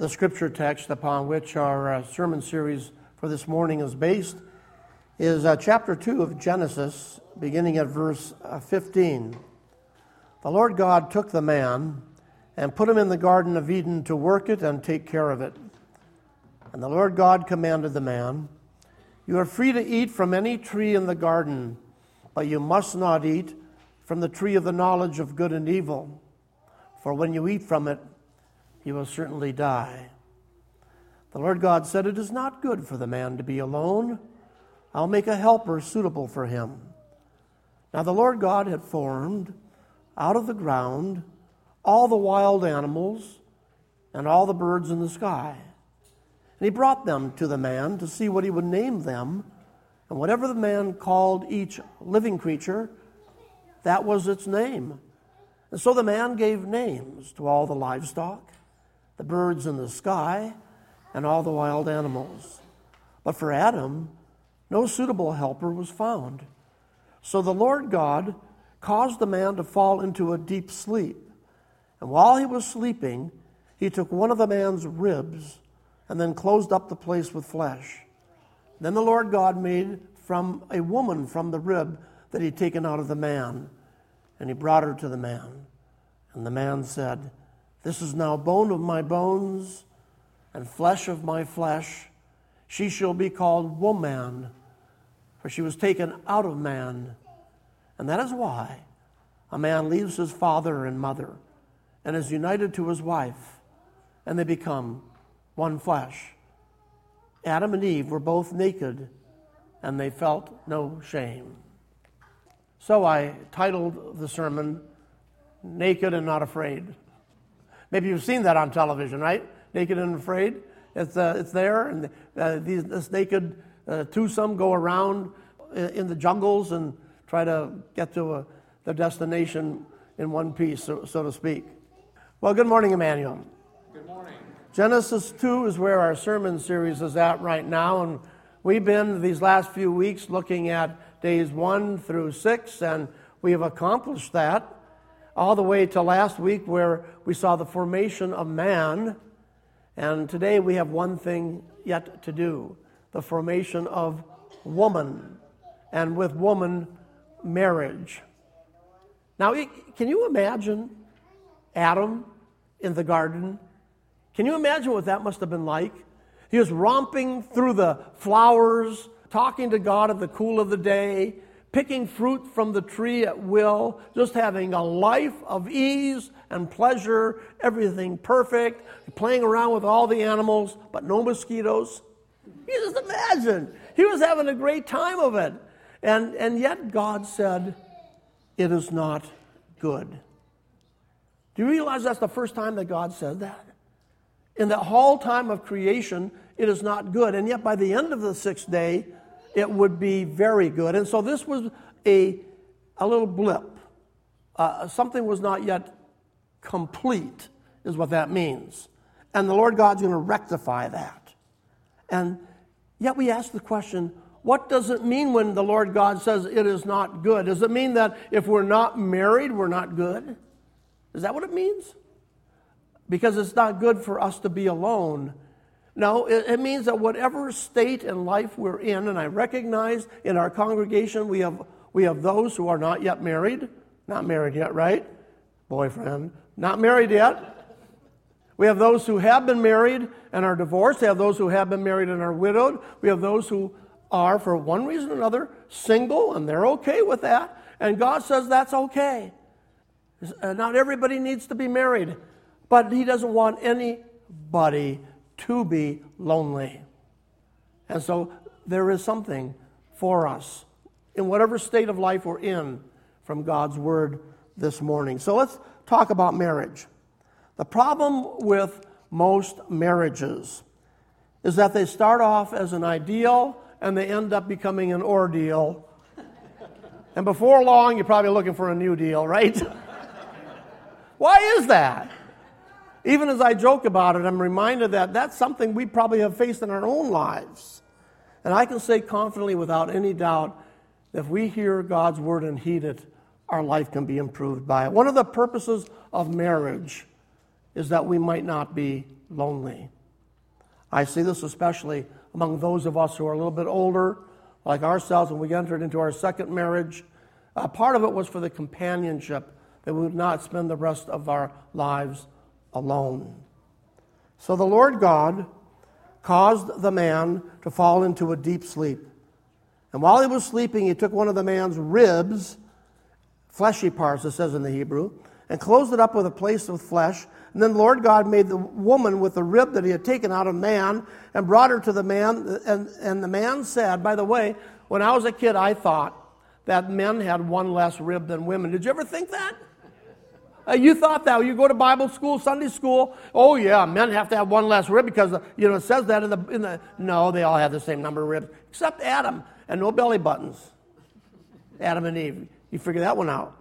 The scripture text upon which our sermon series for this morning is based is chapter 2 of Genesis, beginning at verse 15. The Lord God took the man and put him in the Garden of Eden to work it and take care of it. And the Lord God commanded the man, "You are free to eat from any tree in the garden, but you must not eat from the tree of the knowledge of good and evil. For when you eat from it, you will certainly die." The Lord God said, "It is not good for the man to be alone. I'll make a helper suitable for him." Now the Lord God had formed out of the ground all the wild animals and all the birds in the sky. And he brought them to the man to see what he would name them. And whatever the man called each living creature, that was its name. And so the man gave names to all the livestock, the birds in the sky, and all the wild animals. But for Adam, no suitable helper was found. So the Lord God caused the man to fall into a deep sleep. And while he was sleeping, he took one of the man's ribs and then closed up the place with flesh. Then the Lord God made from a woman from the rib that he had taken out of the man, and he brought her to the man. And the man said, "This is now bone of my bones and flesh of my flesh. She shall be called woman, for she was taken out of man. And that is why a man leaves his father and mother and is united to his wife, and they become one flesh." Adam and Eve were both naked, and they felt no shame. So I titled the sermon, "Naked and Not Afraid." Maybe you've seen that on television, right? Naked and Afraid. It's there, and this naked twosome go around in the jungles and try to get to the destination in one piece, so to speak. Well, good morning, Emmanuel. Good morning. Genesis 2 is where our sermon series is at right now, and we've been these last few weeks looking at days 1 through 6, and we have accomplished that all the way to last week where we saw the formation of man, and today we have one thing yet to do, the formation of woman, and with woman, marriage. Now, can you imagine Adam in the garden? Can you imagine what that must have been like? He was romping through the flowers, talking to God in the cool of the day, picking fruit from the tree at will, just having a life of ease and pleasure, everything perfect, playing around with all the animals, but no mosquitoes. You just imagine. He was having a great time of it. And yet God said, "It is not good." Do you realize that's the first time that God said that? In the whole time of creation, it is not good. And yet by the end of the sixth day, it would be very good. And so this was a little blip. Something was not yet complete, is what that means. And the Lord God's going to rectify that. And yet we ask the question, what does it mean when the Lord God says it is not good? Does it mean that if we're not married, we're not good? Is that what it means? Because it's not good for us to be alone. No, it means that whatever state in life we're in, and I recognize in our congregation we have those who are not yet married. Not married yet, right? Boyfriend. Not married yet. We have those who have been married and are divorced. We have those who have been married and are widowed. We have those who are, for one reason or another, single, and they're okay with that. And God says that's okay. Not everybody needs to be married, but He doesn't want anybody to be lonely. And so there is something for us in whatever state of life we're in from God's Word this morning. So let's talk about marriage. The problem with most marriages is that they start off as an ideal and they end up becoming an ordeal. And before long, you're probably looking for a new deal, right? Why is that? Even as I joke about it, I'm reminded that that's something we probably have faced in our own lives. And I can say confidently, without any doubt, that if we hear God's Word and heed it, our life can be improved by it. One of the purposes of marriage is that we might not be lonely. I see this especially among those of us who are a little bit older, like ourselves, when we entered into our second marriage. Part of it was for the companionship, that we would not spend the rest of our lives alone. So the Lord God caused the man to fall into a deep sleep. And while he was sleeping, he took one of the man's ribs, fleshy parts, it says in the Hebrew, and closed it up with a place of flesh. And then the Lord God made the woman with the rib that he had taken out of man and brought her to the man. And the man said, by the way, when I was a kid, I thought that men had one less rib than women. Did you ever think that? You thought that. You go to Bible school, Sunday school. Oh yeah, men have to have one less rib because it says that in the. No, they all have the same number of ribs except Adam, and no belly buttons. Adam and Eve. You figure that one out.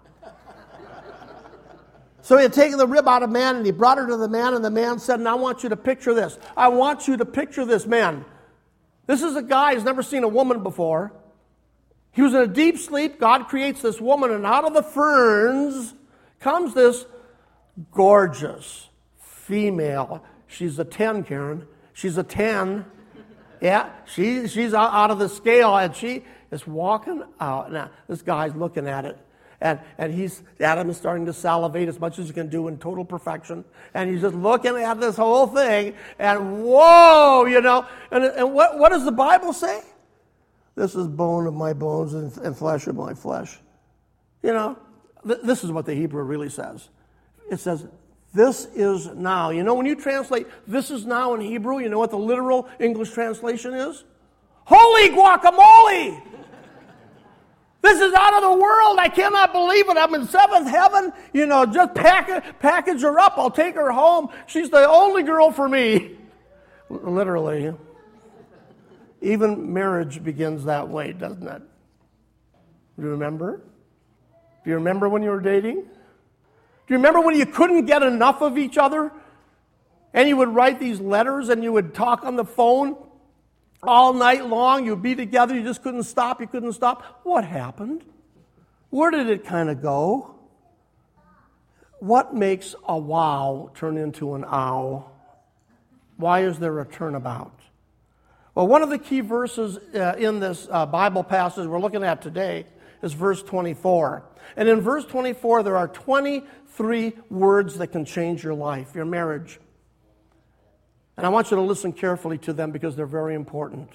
So he had taken the rib out of man and he brought her to the man, and the man said, "And I want you to picture this. I want you to picture this man. This is a guy who's never seen a woman before. He was in a deep sleep. God creates this woman, and out of the ferns comes this gorgeous female. She's a 10, Karen. She's a 10. Yeah, she's out of the scale, and she is walking out. Now, this guy's looking at it, and Adam is starting to salivate as much as he can do in total perfection, and he's just looking at this whole thing, and whoa, and what does the Bible say? This is bone of my bones and flesh of my flesh. This is what the Hebrew really says. It says, this is now. When you translate this is now in Hebrew, you know what the literal English translation is? Holy guacamole! This is out of the world. I cannot believe it. I'm in seventh heaven. Just package her up. I'll take her home. She's the only girl for me. Literally. Even marriage begins that way, doesn't it? Do you remember? Do you remember when you were dating? Do you remember when you couldn't get enough of each other? And you would write these letters and you would talk on the phone all night long. You'd be together. You just couldn't stop. You couldn't stop. What happened? Where did it kind of go? What makes a wow turn into an ow? Why is there a turnabout? Well, one of the key verses in this Bible passage we're looking at today is verse 24. And in verse 24, there are 23 words that can change your life, your marriage. And I want you to listen carefully to them because they're very important.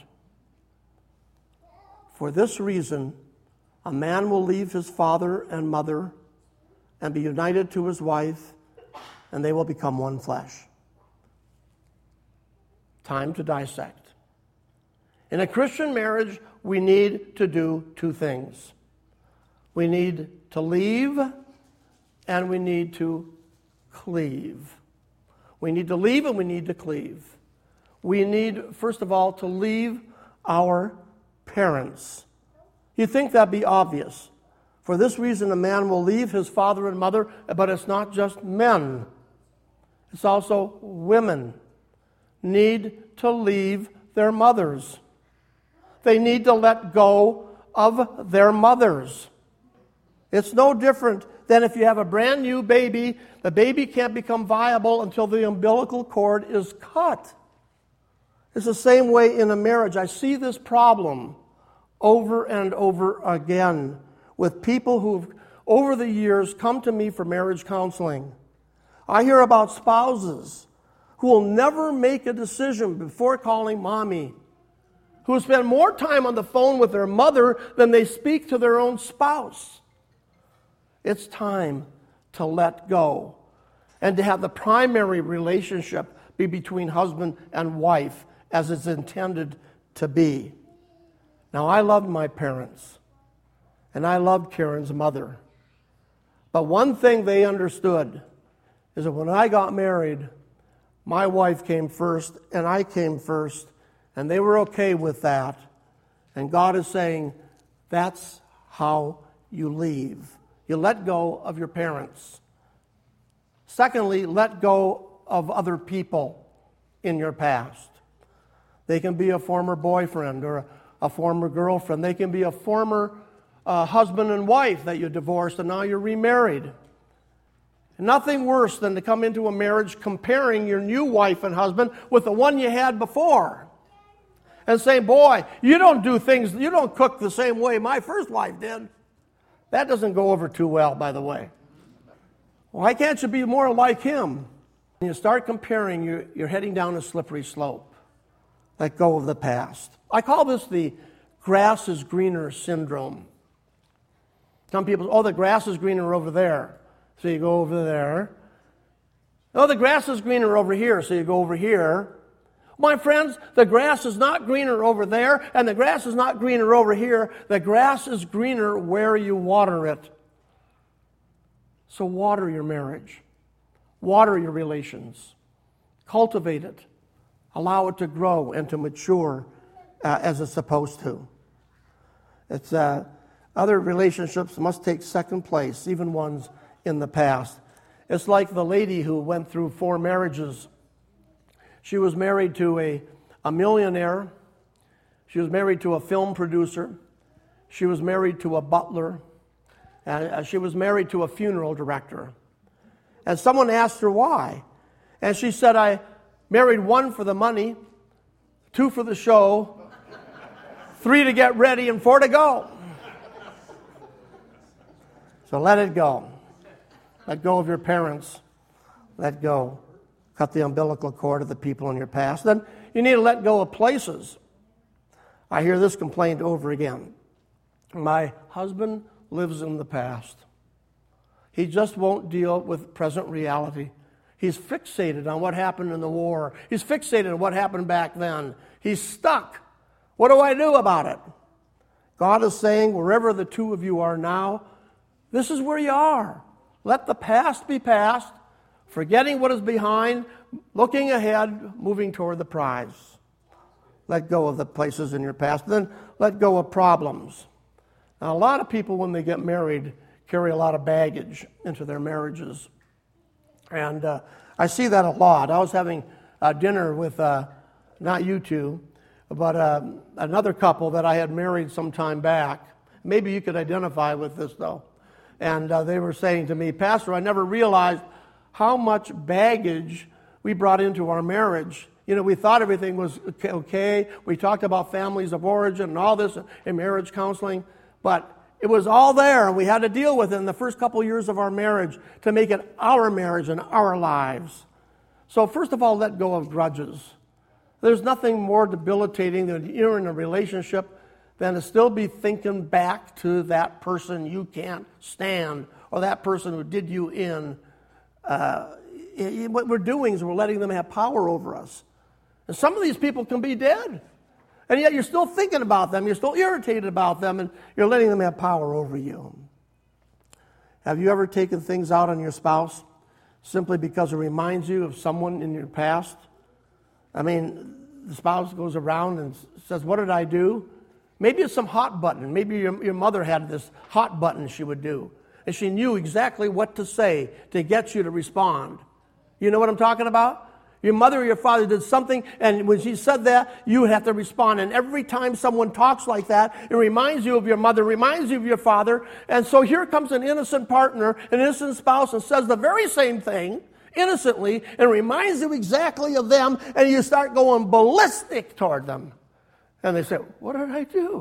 For this reason, a man will leave his father and mother and be united to his wife, and they will become one flesh. Time to dissect. In a Christian marriage, we need to do two things. We need to leave, and we need to cleave. We need to leave, and we need to cleave. We need, first of all, to leave our parents. You'd think that'd be obvious. For this reason, a man will leave his father and mother, but it's not just men. It's also women need to leave their mothers. They need to let go of their mothers. It's no different than if you have a brand new baby. The baby can't become viable until the umbilical cord is cut. It's the same way in a marriage. I see this problem over and over again with people who've, over the years, come to me for marriage counseling. I hear about spouses who will never make a decision before calling mommy, who spend more time on the phone with their mother than they speak to their own spouse. It's time to let go and to have the primary relationship be between husband and wife as it's intended to be. Now, I loved my parents, and I loved Karen's mother. But one thing they understood is that when I got married, my wife came first, and I came first, and they were okay with that. And God is saying, that's how you leave. You let go of your parents. Secondly, let go of other people in your past. They can be a former boyfriend or a former girlfriend. They can be a former husband and wife that you divorced and now you're remarried. Nothing worse than to come into a marriage comparing your new wife and husband with the one you had before. And say, boy, you don't cook the same way my first wife did. That doesn't go over too well, by the way. Why can't you be more like him? When you start comparing, you're heading down a slippery slope. Let go of the past. I call this the grass is greener syndrome. Some people say, the grass is greener over there. So you go over there. Oh, the grass is greener over here. So you go over here. My friends, the grass is not greener over there, and the grass is not greener over here. The grass is greener where you water it. So water your marriage. Water your relations. Cultivate it. Allow it to grow and to mature as it's supposed to. It's other relationships must take second place, even ones in the past. It's like the lady who went through 4 marriages. She was married to a millionaire. She was married to a film producer. She was married to a butler. And she was married to a funeral director. And someone asked her why. And she said, I married 1 for the money, 2 for the show, 3 to get ready, and 4 to go. So let it go. Let go of your parents. Let go. Cut the umbilical cord of the people in your past. Then you need to let go of places. I hear this complaint over again. My husband lives in the past. He just won't deal with present reality. He's fixated on what happened in the war. He's fixated on what happened back then. He's stuck. What do I do about it? God is saying, wherever the two of you are now, this is where you are. Let the past be past, forgetting what is behind, looking ahead, moving toward the prize. Let go of the places in your past. Then let go of problems. Now, a lot of people, when they get married, carry a lot of baggage into their marriages. And I see that a lot. I was having dinner with, not you two, but another couple that I had married some time back. Maybe you could identify with this, though. And they were saying to me, Pastor, I never realized how much baggage we brought into our marriage. You know, we thought everything was okay. We talked about families of origin and all this in marriage counseling. But it was all there, and we had to deal with it in the first couple years of our marriage to make it our marriage and our lives. So first of all, let go of grudges. There's nothing more debilitating than you're in a relationship than to still be thinking back to that person you can't stand or that person who did you in. What we're doing is we're letting them have power over us. And some of these people can be dead. And yet you're still thinking about them. You're still irritated about them, and you're letting them have power over you. Have you ever taken things out on your spouse simply because it reminds you of someone in your past? I mean, the spouse goes around and says, what did I do? Maybe it's some hot button. Maybe your mother had this hot button she would do. And she knew exactly what to say to get you to respond. You know what I'm talking about? Your mother or your father did something, and when she said that, you would have to respond. And every time someone talks like that, it reminds you of your mother, reminds you of your father. And so here comes an innocent partner, an innocent spouse, and says the very same thing, innocently, and reminds you exactly of them, and you start going ballistic toward them. And they say, what did I do?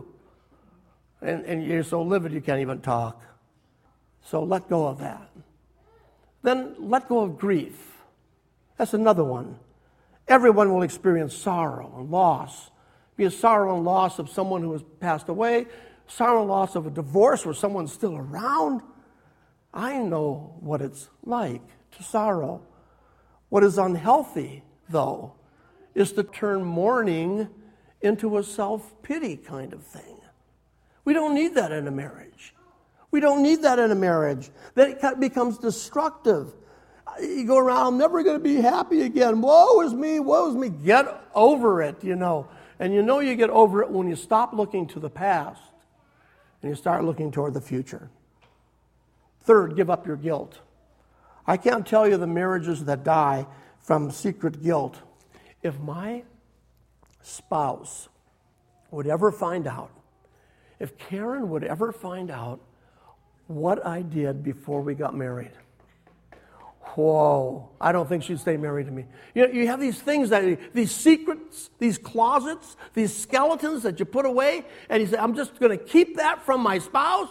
And you're so livid you can't even talk. So let go of that. Then let go of grief. That's another one. Everyone will experience sorrow and loss. Be a sorrow and loss of someone who has passed away, sorrow and loss of a divorce where someone's still around. I know what it's like to sorrow. What is unhealthy, though, is to turn mourning into a self-pity kind of thing. We don't need that in a marriage. We don't need that in a marriage. Then it becomes destructive. You go around, I'm never going to be happy again. Woe is me, woe is me. Get over it, you know. And you know you get over it when you stop looking to the past and you start looking toward the future. Third, give up your guilt. I can't tell you the marriages that die from secret guilt. If my spouse would ever find out, if Karen would ever find out what I did before we got married, whoa, I don't think she'd stay married to me. You have these things, these secrets, these closets, these skeletons that you put away, and you say, I'm just going to keep that from my spouse.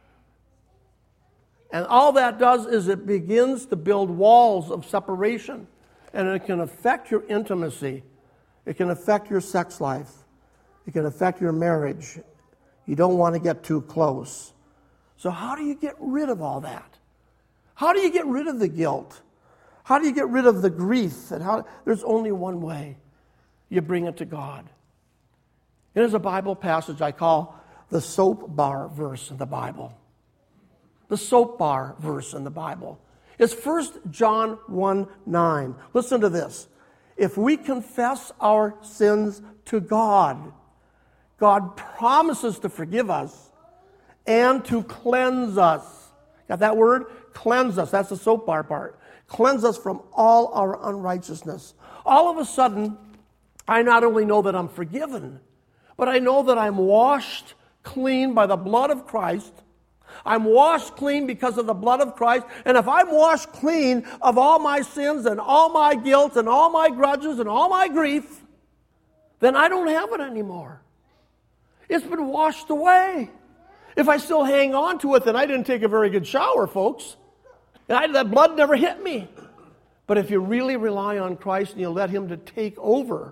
And all that does is it begins to build walls of separation, and it can affect your intimacy. It can affect your sex life. It can affect your marriage. You don't want to get too close. So how do you get rid of all that? How do you get rid of the guilt? How do you get rid of the grief? And there's only one way. You bring it to God. And there's a Bible passage I call the soap bar verse in the Bible. The soap bar verse in the Bible. It's 1 John 1:9. Listen to this. If we confess our sins to God, God promises to forgive us and to cleanse us. Got that word? Cleanse us. That's the soap bar part. Cleanse us from all our unrighteousness. All of a sudden, I not only know that I'm forgiven, but I know that I'm washed clean by the blood of Christ. I'm washed clean because of the blood of Christ. And if I'm washed clean of all my sins and all my guilt and all my grudges and all my grief, then I don't have it anymore. It's been washed away. If I still hang on to it, then I didn't take a very good shower, folks. And that blood never hit me. But if you really rely on Christ and you let Him to take over,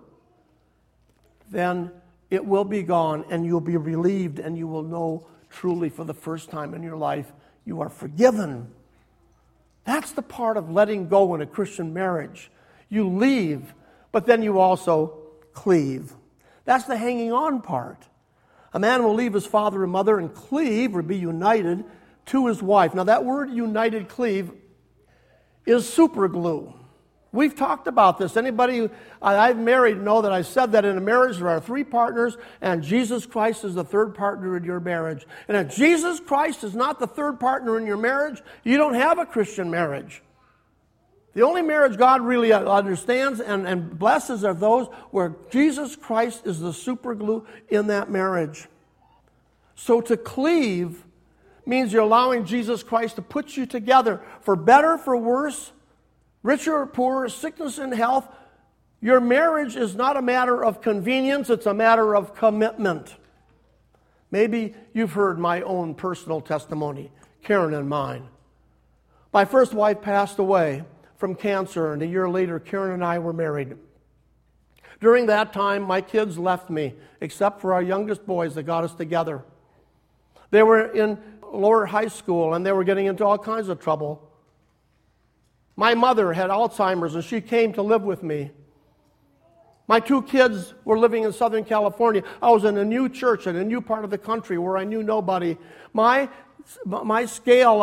then it will be gone and you'll be relieved and you will know truly for the first time in your life you are forgiven. That's the part of letting go in a Christian marriage. You leave, but then you also cleave. That's the hanging on part. A man will leave his father and mother and cleave or be united to his wife. Now that word united, cleave, is super glue. We've talked about this. Anybody I've married know that I said that in a marriage there are three partners and Jesus Christ is the third partner in your marriage. And if Jesus Christ is not the third partner in your marriage, you don't have a Christian marriage. The only marriage God really understands and blesses are those where Jesus Christ is the super glue in that marriage. So to cleave means you're allowing Jesus Christ to put you together for better, for worse, richer or poorer, sickness and health. Your marriage is not a matter of convenience, it's a matter of commitment. Maybe you've heard my own personal testimony, Karen and mine. My first wife passed away from cancer, and a year later, Karen and I were married. During that time, my kids left me, except for our youngest boys that got us together. They were in lower high school, and they were getting into all kinds of trouble. My mother had Alzheimer's, and she came to live with me. My two kids were living in Southern California. I was in a new church in a new part of the country where I knew nobody. My scale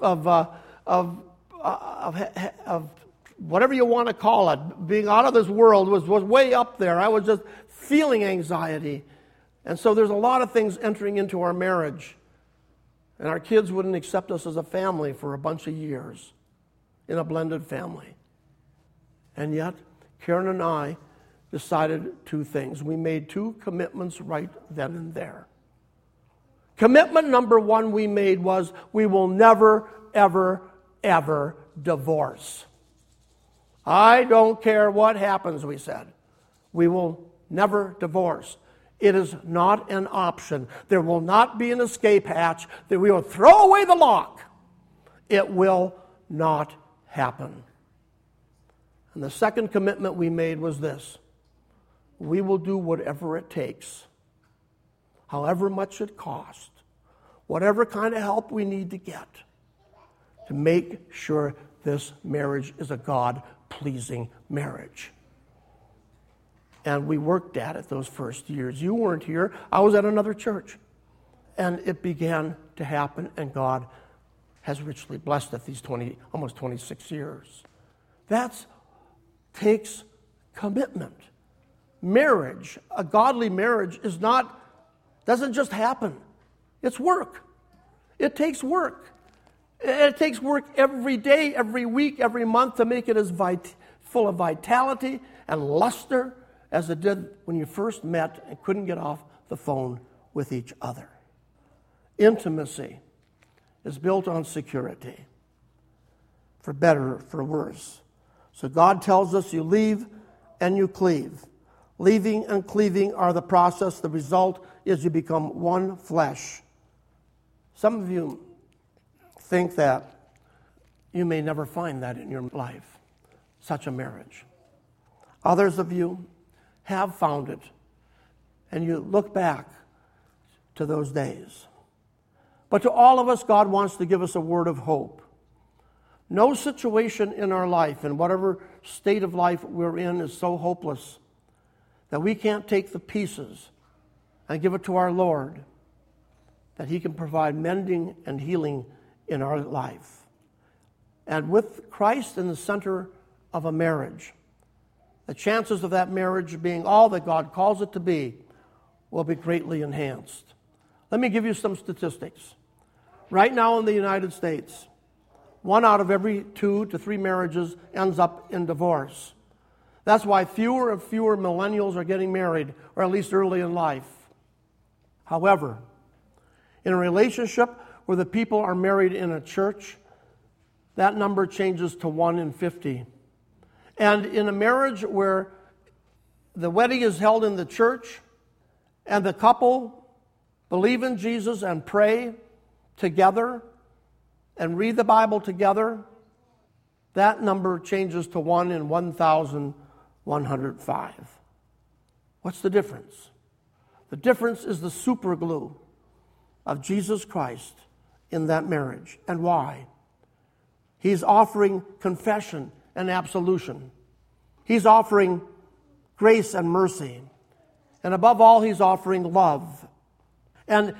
of whatever you want to call it, being out of this world was way up there. I was just feeling anxiety. And so there's a lot of things entering into our marriage. And our kids wouldn't accept us as a family for a bunch of years in a blended family. And yet, Karen and I decided two things. We made two commitments right then and there. Commitment number one we made was we will never, ever, ever divorce. I don't care what happens, we said. We will never divorce. It is not an option. There will not be an escape hatch that we will throw away the lock. It will not happen. And the second commitment we made was this. We will do whatever it takes, however much it costs, whatever kind of help we need to get, to make sure this marriage is a God-pleasing marriage. And we worked at it those first years. You weren't here. I was at another church. And it began to happen, and God has richly blessed it these almost 26 years. That takes commitment. Marriage, a godly marriage, doesn't just happen. It's work. It takes work. It takes work every day, every week, every month to make it as full of vitality and luster as it did when you first met and couldn't get off the phone with each other. Intimacy is built on security. for better, for worse. So God tells us you leave and you cleave. Leaving and cleaving are the process. The result is you become one flesh. Some of you think that you may never find that in your life, such a marriage. Others of you have found it, and you look back to those days. But to all of us, God wants to give us a word of hope. No situation in our life, in whatever state of life we're in, is so hopeless that we can't take the pieces and give it to our Lord, that He can provide mending and healing in our life. And with Christ in the center of a marriage, the chances of that marriage being all that God calls it to be will be greatly enhanced. Let me give you some statistics. Right now in the United States, 1 out of every 2 to 3 marriages ends up in divorce. That's why fewer and fewer millennials are getting married, or at least early in life. However, in a relationship where the people are married in a church, that number changes to 1 in 50. And in a marriage where the wedding is held in the church and the couple believe in Jesus and pray together and read the Bible together, that number changes to 1 in 1,105. What's the difference? The difference is the super glue of Jesus Christ in that marriage. And why? He's offering confession and absolution. He's offering grace and mercy. And above all, He's offering love. And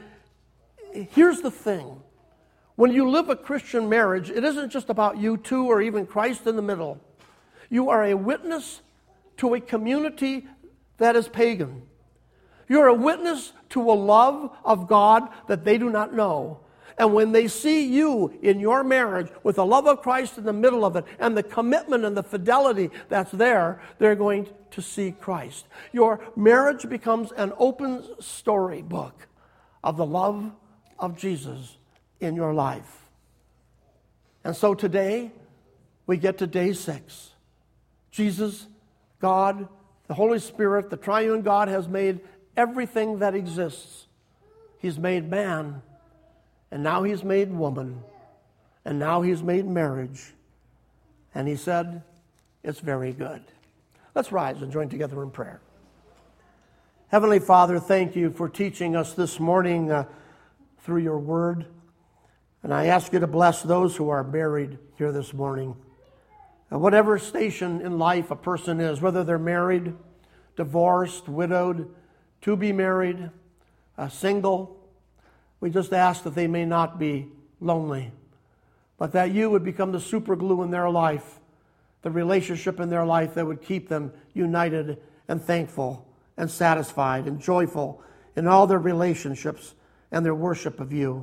here's the thing. When you live a Christian marriage, it isn't just about you two or even Christ in the middle. You are a witness to a community that is pagan. You're a witness to a love of God that they do not know. And when they see you in your marriage with the love of Christ in the middle of it and the commitment and the fidelity that's there, they're going to see Christ. Your marriage becomes an open storybook of the love of Jesus in your life. And so today, we get to day 6. Jesus, God, the Holy Spirit, the triune God has made everything that exists. He's made man, and now He's made woman, and now He's made marriage. And He said, it's very good. Let's rise and join together in prayer. Heavenly Father, thank You for teaching us this morning through Your word. And I ask You to bless those who are married here this morning. Whatever station in life a person is, whether they're married, divorced, widowed, to be married, single, we just ask that they may not be lonely, but that You would become the super glue in their life, the relationship in their life that would keep them united and thankful and satisfied and joyful in all their relationships and their worship of You.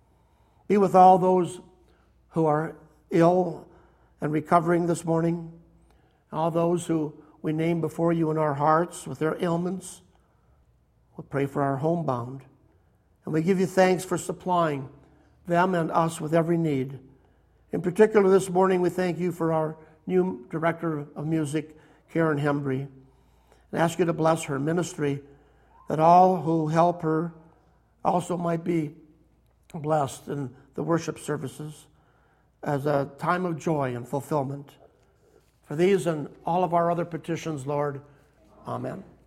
Be with all those who are ill and recovering this morning, all those who we name before You in our hearts with their ailments. We'll pray for our homebound. And we give You thanks for supplying them and us with every need. In particular this morning, we thank You for our new director of music, Karen Hembry, and ask You to bless her ministry, that all who help her also might be blessed in the worship services as a time of joy and fulfillment. For these and all of our other petitions, Lord, amen.